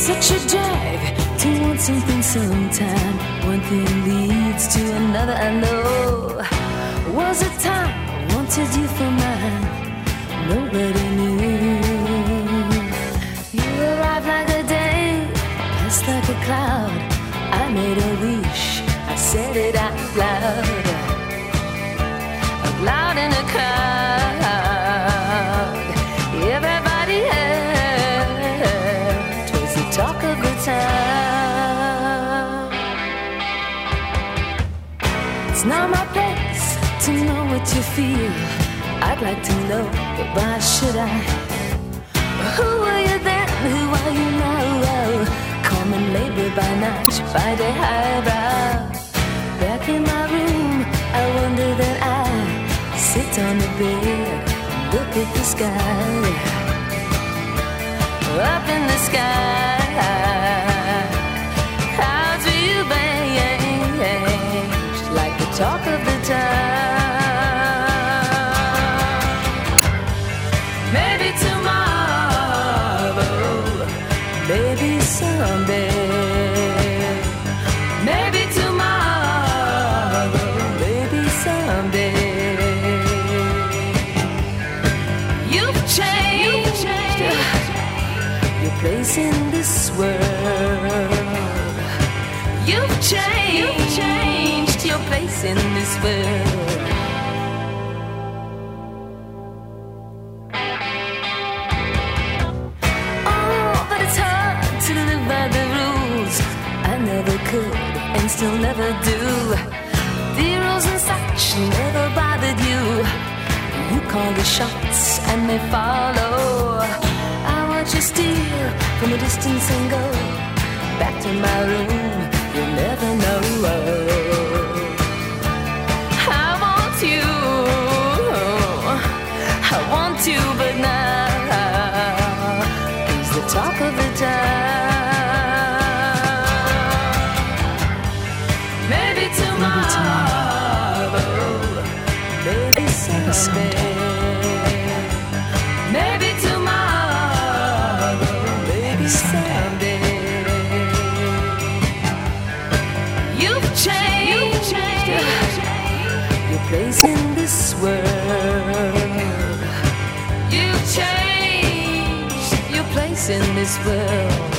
such a drag to want something sometime. One thing leads to another, I know. Was a time I wanted you for mine, nobody knew. You arrived like a day, passed like a cloud. I made a wish, I said it out loud, out loud in a crowd. Everybody heard, 'twas the talk of the town. It's not my place to know what you feel. I'd like to know, but why should I? Who were you then? Who are you now? Common labor by night, by day highbrow. Back in my room, I wonder that I sit on the bed, look at the sky. Up in the sky, clouds rearranged like the talk of the town. Maybe tomorrow, maybe someday, maybe tomorrow, maybe someday. You've changed your place in this world. You've changed your place in this world. Oh, but it's hard to live by the rules. I never could and still never do. The rules and such never bothered you. You call the shots and they follow. I watch you steal from a distance and go back to my room. You'll never know. I want you, but now he's the talk of the town. Maybe tomorrow, maybe someday. Maybe tomorrow, maybe someday. You've changed your place in this world. You've changed your place in this world.